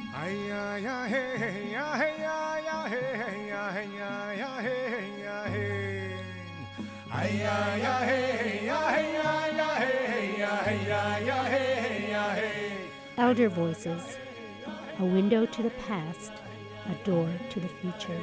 Elder Voices, a window to the past, a door to the future.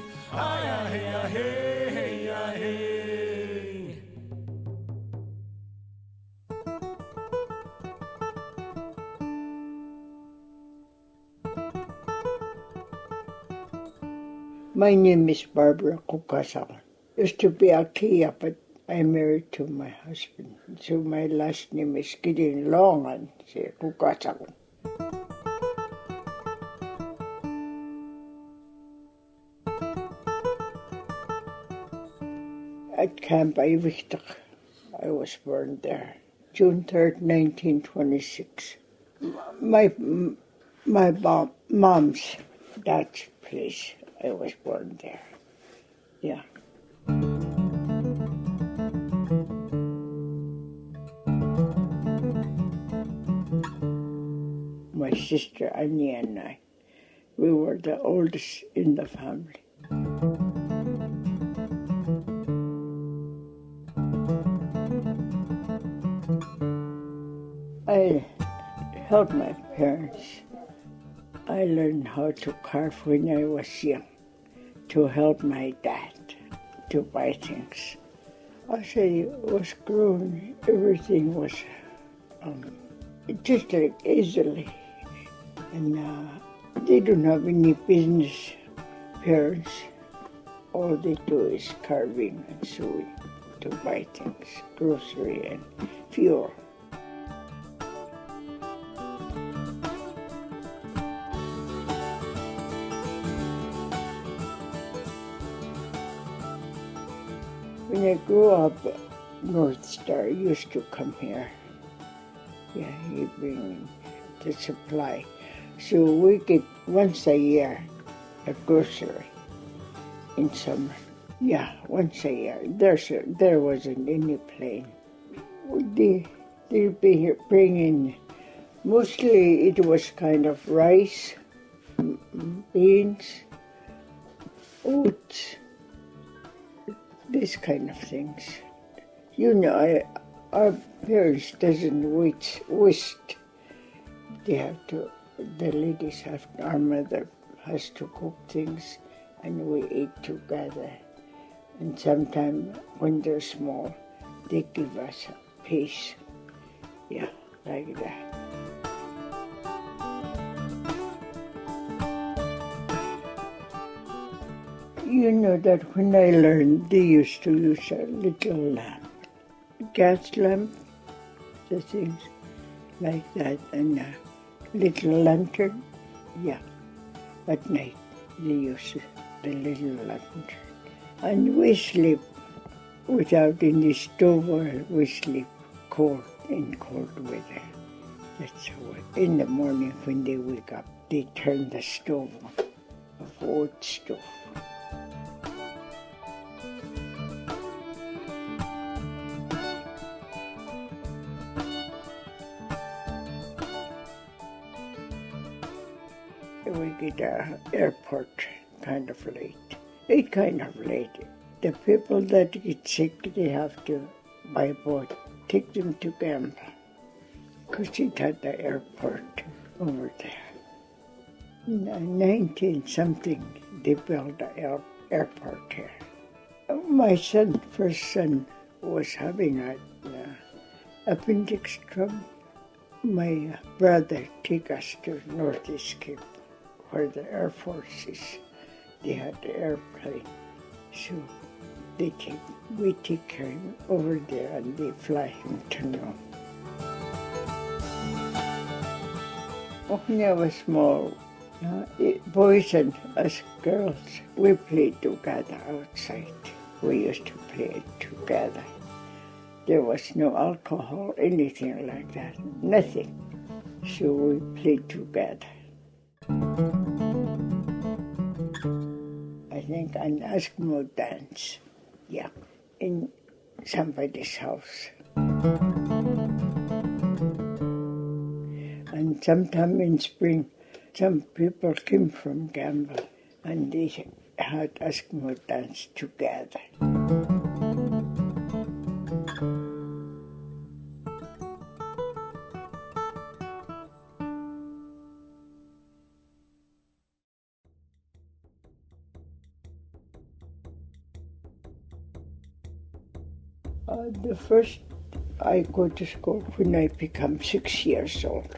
My name is Barbara Kukasal. Used to be Akia, but I'm married to my husband. So my last name is getting long and say Kukasal. At Camp Iwichtak, I was born there. June 3rd, 1926. My mom's dad's place. I was born there. Yeah. My sister Annie and I, we were the oldest in the family. I helped my parents. I learned how to carve when I was young to help my dad to buy things. As I was growing, everything was just like easily. And they don't have any business, parents. All they do is carving and sewing to buy things, grocery and fuel. When I grew up, North Star used to come here. Yeah, he'd bring the supply. So we get once a year a grocery in summer. Yeah, once a year. There wasn't any plane. They'd be here bringing, mostly it was kind of rice, beans, oats, these kind of things. You know, our parents doesn't waste. They have to, the ladies have, our mother has to cook things and we eat together. And sometimes when they're small, they give us a piece. Yeah, like that. You know that when I learned, they used to use a little lamp, gas lamp, the things like that, and a little lantern. Yeah, at night they use the little lantern. And we sleep without any stove, or we sleep cold in cold weather. That's how. In the morning when they wake up, they turn the stove on, of wood stove. We get to airport kind of late. It's kind of late. The people that get sick, they have to, by boat, take them to Gambla. Because it had the airport over there. In 19-something, they built the airport here. My first son, was having an appendix trouble. My brother took us to Northeast Cape, where the Air Force is. They had the airplane. So we take care of him over there and they fly him to Nome. When I was small, boys and us girls, we played together outside. We used to play together. There was no alcohol, anything like that, nothing. So we played together. I think an Eskimo dance, yeah, in somebody's house. And sometime in spring, some people came from Gamble and they had Eskimo dance together. The first I go to school when I become 6 years old.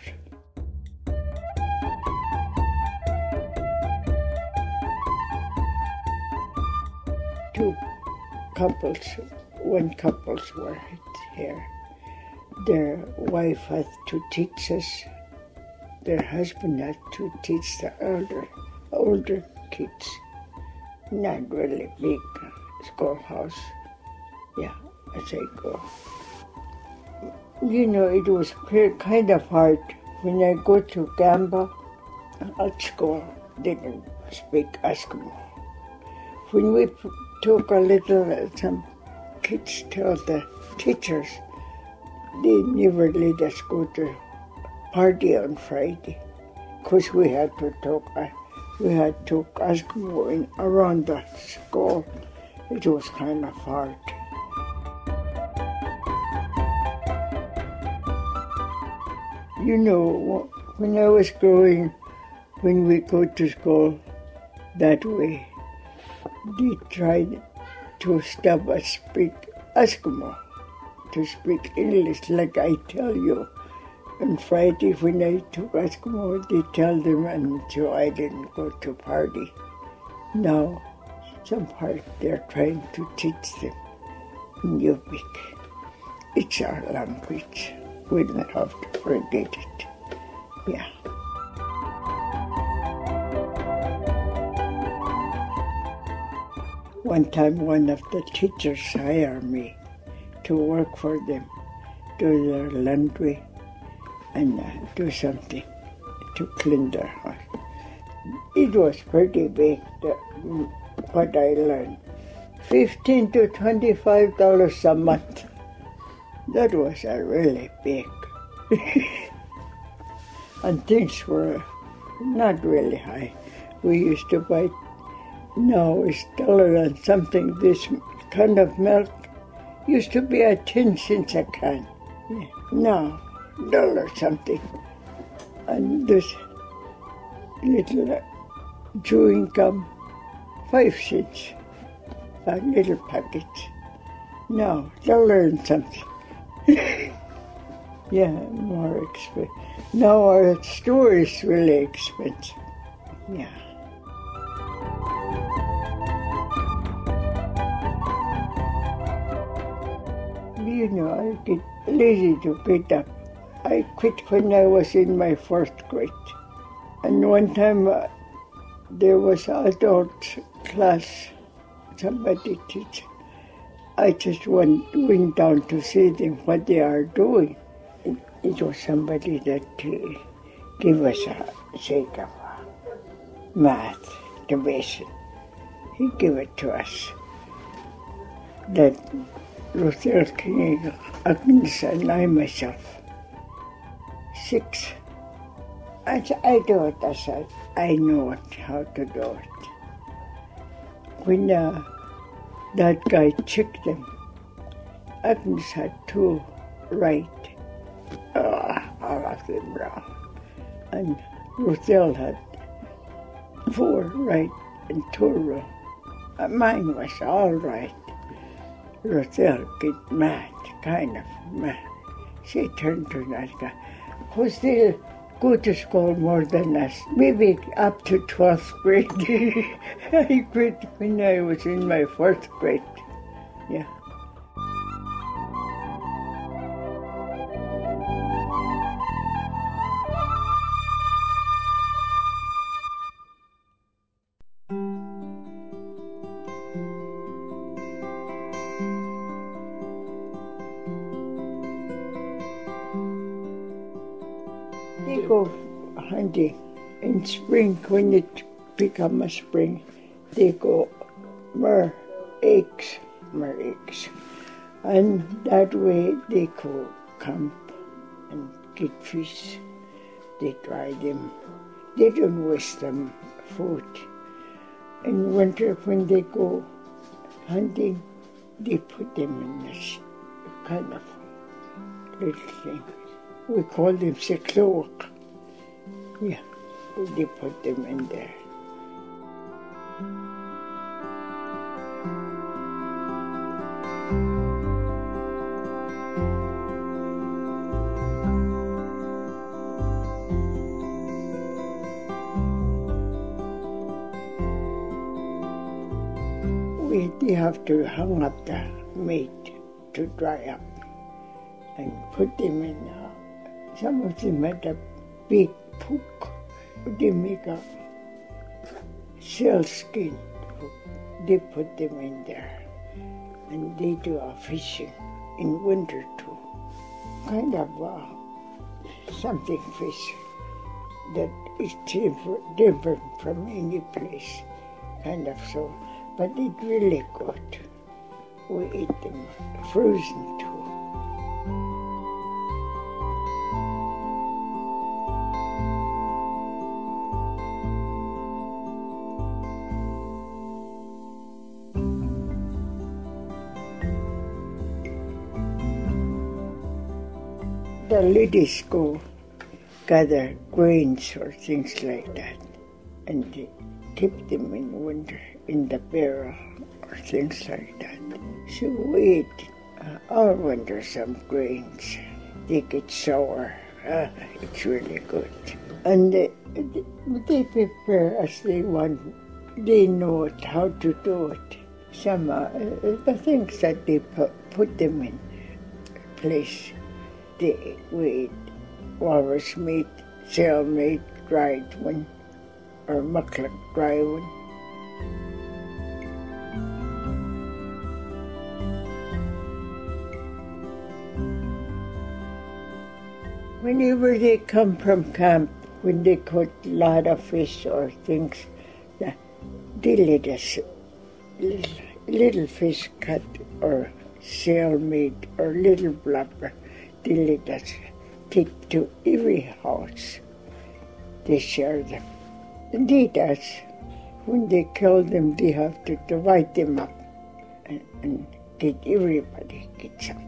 Two couples, one couples were here. Their wife had to teach us. Their husband had to teach the older kids. Not really big schoolhouse. Yeah, as I go. You know, it was kind of hard when I go to Gamba at school. Didn't speak Eskimo. When we took a little, some kids tell the teachers they never let us go to party on Friday because we had to talk Eskimo around the school. It was kind of hard. You know, when I was growing, when we go to school that way, they tried to stop us speak Eskimo, to speak English like I tell you. On Friday when I took Eskimo, they tell them, and so I didn't go to party. Now, some part they're trying to teach them in Yupik. It's our language. We don't have to forget it. Yeah. One time, one of the teachers hired me to work for them, do their laundry and do something to clean their house. It was pretty big, what I learned. $15 to $25 a month. That was really big. And things were not really high. We used to buy, now it's $1 and something. This kind of milk used to be at 10 cents a can. Yeah. Now, $1 something. And this little chewing gum, 5 cents, a little packet. Now, $1 and something. Yeah, more expensive. Now our store is really expensive. Yeah. You know, I get lazy to get up. I quit when I was in my 4th grade. And one time there was an adult class, somebody teaching. I just went down to see them, what they are doing. It was somebody that gave us a sake of math, the basic. He gave it to us. That Russell King, Agnes, and I myself. 6. I do it as I know how to do it. When that guy checked them, Agnes had 2 right, all of them wrong. And Ruthel had 4 right and 2 wrong. Mine was all right. Ruthel get mad, kind of mad. She turned to that guy, who still go to school more than us, maybe up to 12th grade. I quit when I was in my 4th grade. Yeah. They go hunting in spring. When it becomes a spring, they go more eggs. And that way they go camp and get fish. They dry them. They don't waste them food. In winter, when they go hunting, they put them in this kind of little thing. We call them sikloak. Yeah, they put them in there. They have to hang up the meat to dry up and put them in. Some of them had a big hook. They make a sealskin hook. They put them in there. And they do fishing in winter too. Kind of something fish that is different from any place. Kind of so. But it's really good. We eat them frozen too. The ladies go gather grains or things like that, and they keep them in winter in the barrel or things like that. So we eat all winter some grains. They get sour. It's really good. And they prepare as they want. They know how to do it. Some the things that they put them in place. We eat walrus meat, seal meat, dried one, or muckluck dry one. Whenever they come from camp, when they caught a lot of fish or things, they let us little fish cut or seal meat or little blubber. They let us take to every house. They share them. And they does. When they kill them, they have to divide them up and get everybody get some.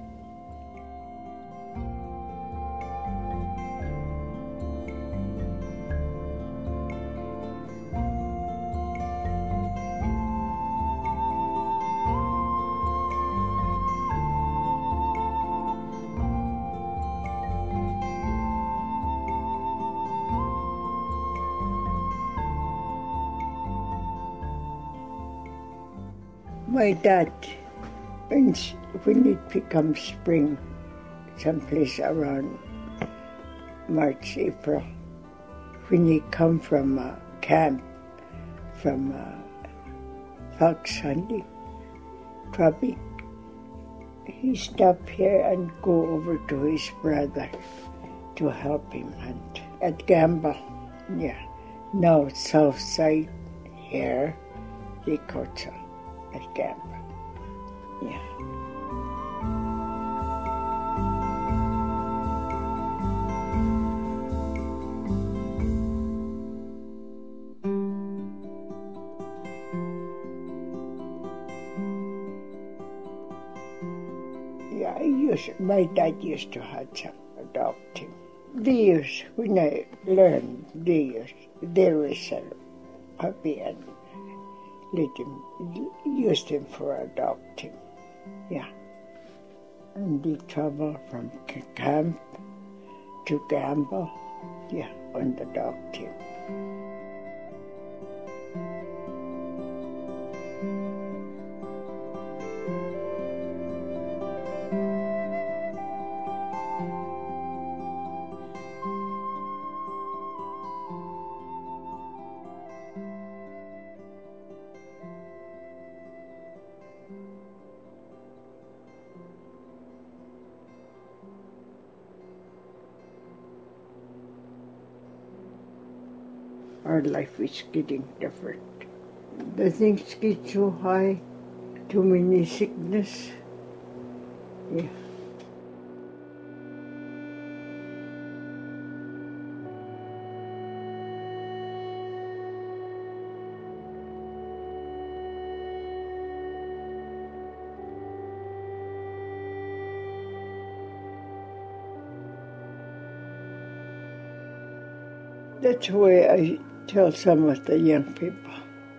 My dad, when it becomes spring, someplace around March, April, when he come from camp, from fox hunting, trapping, he stop here and go over to his brother to help him hunt at Gamble. Yeah, now south side here, they caught at Gamble. Yeah. My dad used to have some adopt him. When I learned, they was a puppy and used him for adopting. Yeah. And they travel from camp to Gamble, yeah, on the dog team. Our life is getting different. The things get so high, too many sickness. Yeah. That's why I tell some of the young people.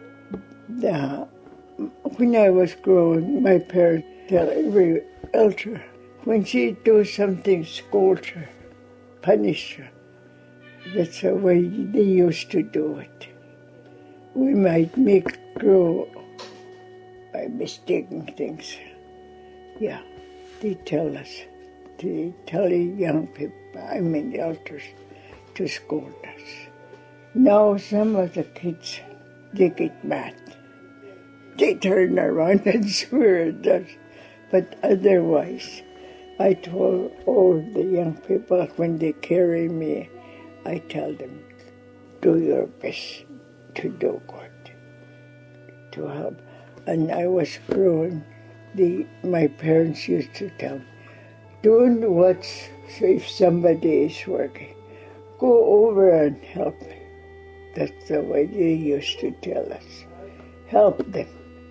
When I was growing, my parents tell every elder, when she does something, scold her, punish her. That's the way they used to do it. We might grow by mistaking things. Yeah, they tell us. They tell the young people, elders, to scold us. Now some of the kids, they get mad. They turn around and swear at us. But otherwise, I told all the young people when they carry me, I tell them, do your best to do good, to help. And I was growing, my parents used to tell me, don't watch if somebody is working. Go over and help. That's the way they used to tell us. Help them.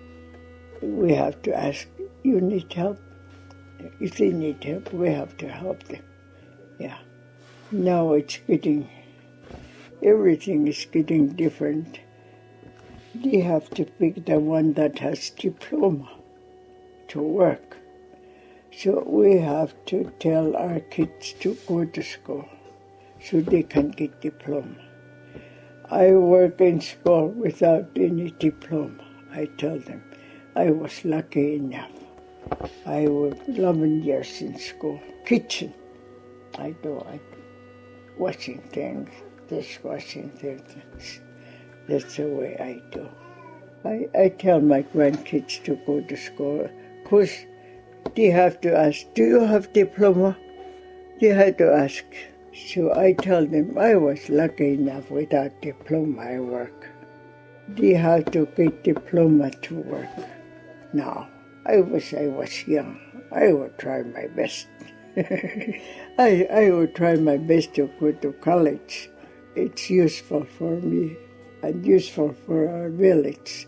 We have to ask, you need help? If they need help, we have to help them. Yeah. Now everything is getting different. They have to pick the one that has diploma to work. So we have to tell our kids to go to school so they can get diploma. I work in school without any diploma. I tell them I was lucky enough. I worked 11 years in school. Kitchen. I washing things, dishwashing things. That's the way I do. I tell my grandkids to go to school because they have to ask, do you have diploma? They had to ask. So I tell them I was lucky enough without diploma I work. They have to get diploma to work. Now, I wish I was young. I would try my best. I would try my best to go to college. It's useful for me and useful for our village.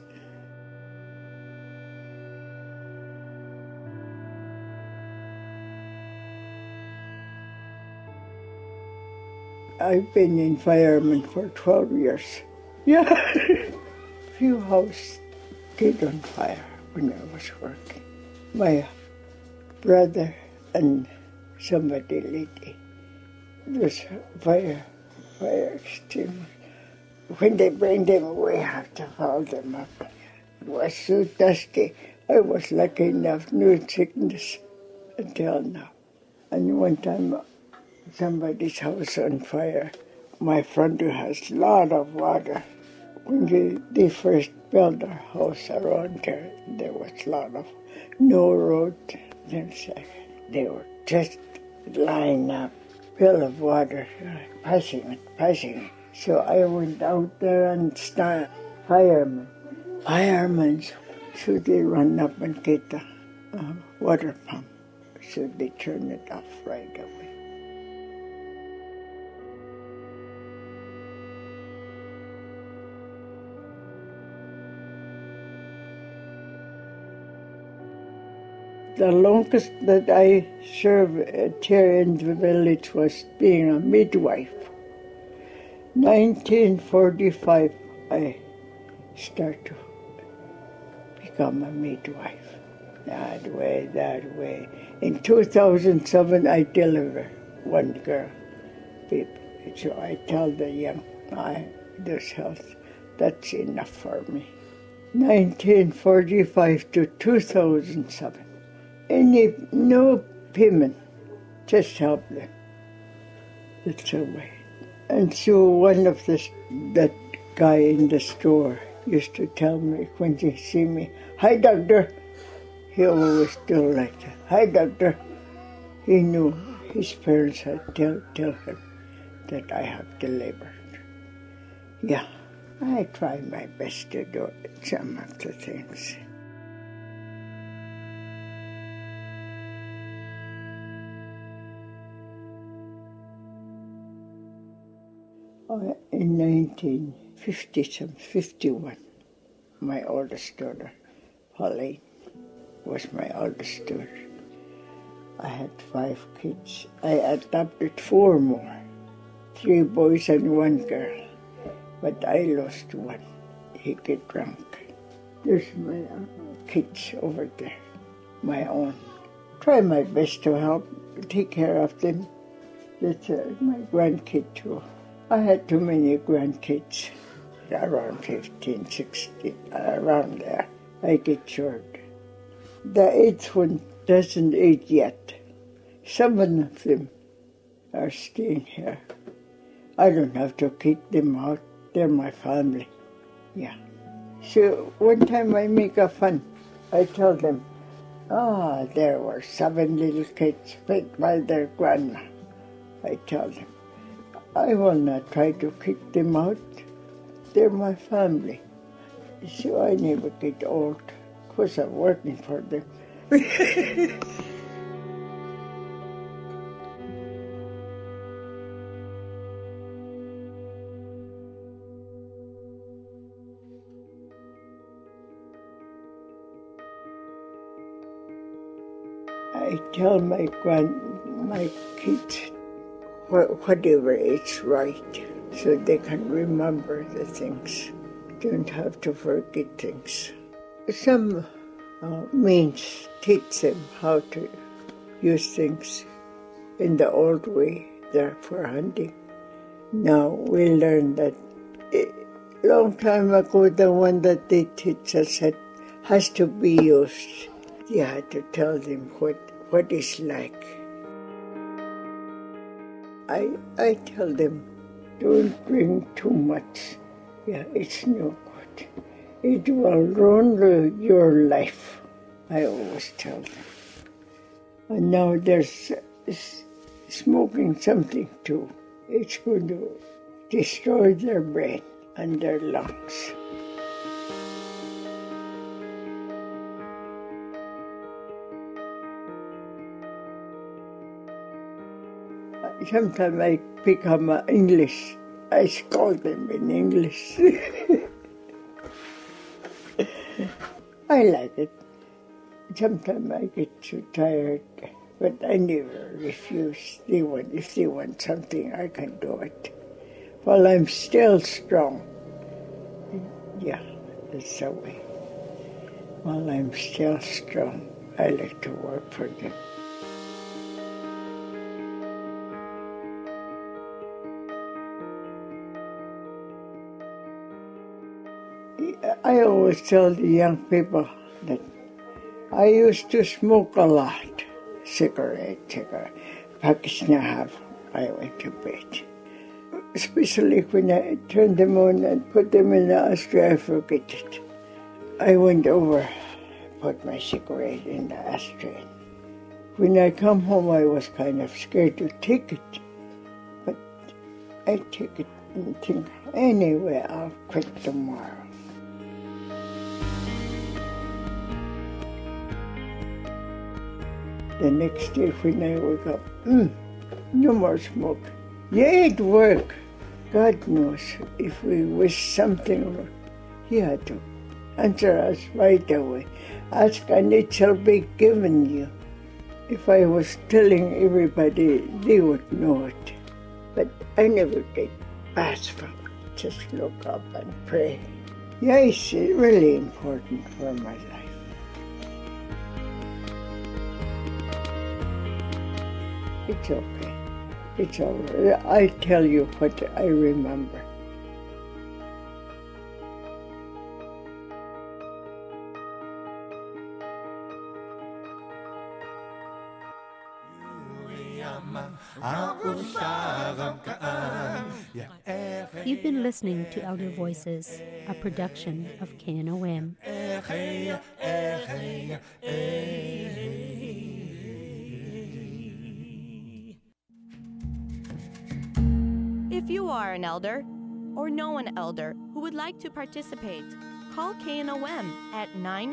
I've been in fireman for 12 years. Yeah. Few houses get on fire when I was working. My brother and somebody lady, those fire extinguishers. When they bring them, we have to haul them up. It was so dusty. I was lucky enough, no sickness until now. And one time, somebody's house on fire. My front door has a lot of water. When they first built our house around there was a lot of no road. They were just lying up, full of water, passing. So I went out there and started firemen. So they run up and get the water pump. So they turn it off right away. The longest that I served here in the village was being a midwife. 1945, I started to become a midwife. That way. In 2007, I delivered one girl. So I tell the young, this health, that's enough for me. 1945 to 2007. No payment, just help them. That's the way. And so one of that guy in the store used to tell me when they see me, "Hi, doctor." He always do like that. "Hi, doctor." He knew his parents had tell him that I have delivered. Yeah, I try my best to do some of the things. In 1951, my oldest daughter, Pauline, was my oldest daughter. I had 5 kids. I adopted 4 more. 3 boys and 1 girl. But I lost one. He get drunk. There's my kids over there, my own. Try my best to help take care of them. That's my grandkid too. I had too many grandkids, around 15, 16, around there. I get short. The 8th one doesn't eat yet. 7 of them are staying here. I don't have to kick them out. They're my family. Yeah. So one time I make a fun. I tell them, there were 7 little kids picked by their grandma. I tell them, I will not try to kick them out. They're my family. So I never get old because I'm working for them. I tell my kids whatever is right, so they can remember the things. Don't have to forget things. Some means teach them how to use things in the old way. They're for hunting. Now we learn that a long time ago, the one that they teach us has to be used. You had to tell them what it's like. I tell them, don't drink too much. Yeah, it's no good. It will ruin your life. I always tell them. And now there's smoking something too. It's going to destroy their brain and their lungs. Sometimes I become English. I scold them in English. I like it. Sometimes I get too tired, but I never refuse. If they want something, I can do it. While I'm still strong. Yeah, that's the way. While I'm still strong, I like to work for them. I always tell the young people that I used to smoke a lot. Cigarette, package and a half. I went to bed. Especially when I turned them on and put them in the ashtray, I forget it. I went over, put my cigarette in the ashtray. When I come home, I was kind of scared to take it. But I take it and think, anyway, I'll quit tomorrow. The next day when I woke up, no more smoke. Yeah, it worked. God knows if we wish something, He had to answer us right away. Ask and it shall be given you. If I was telling everybody, they would know it. But I never get past from it. Just look up and pray. Yeah, it's really important for my life. It's okay. It's all right. I tell you what I remember. You've been listening to Elder Voices, a production of KNOM. If you are an elder or know an elder who would like to participate, call KNOM at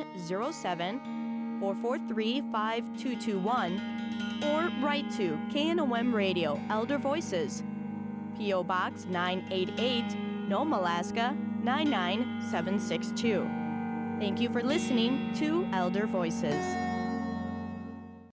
907-443-5221 or write to KNOM Radio Elder Voices, P.O. Box 988, Nome, Alaska 99762. Thank you for listening to Elder Voices.